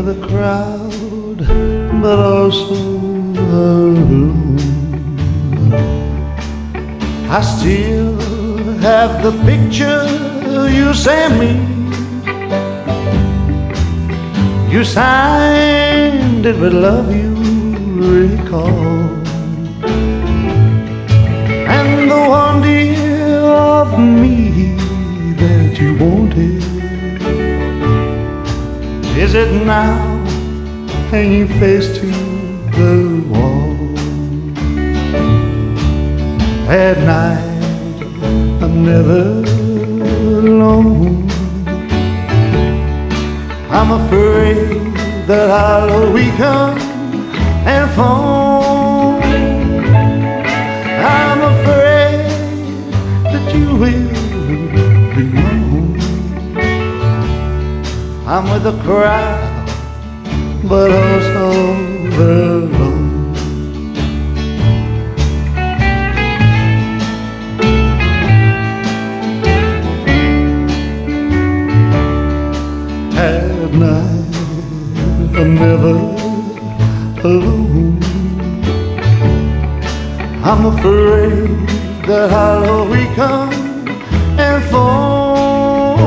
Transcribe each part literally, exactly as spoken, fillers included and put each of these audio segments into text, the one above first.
with a crowd, but also alone. I still have the picture you sent me. You signed it with love, you recall. And the one dear of me that you wanted, is it now hanging face to the wall? At night I'm never alone. I'm afraid that I'll weaken and fall. I'm afraid that you will be gone. I'm with the crowd, but also alone. At night I'm never alone. I'm afraid that I'll weaken and fall.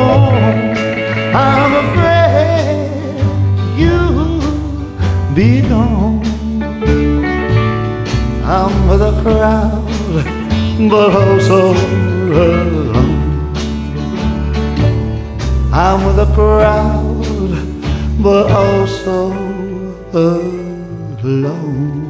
I'm afraid you'll be gone. I'm with a crowd, but also alone. I'm with a crowd, but also alone.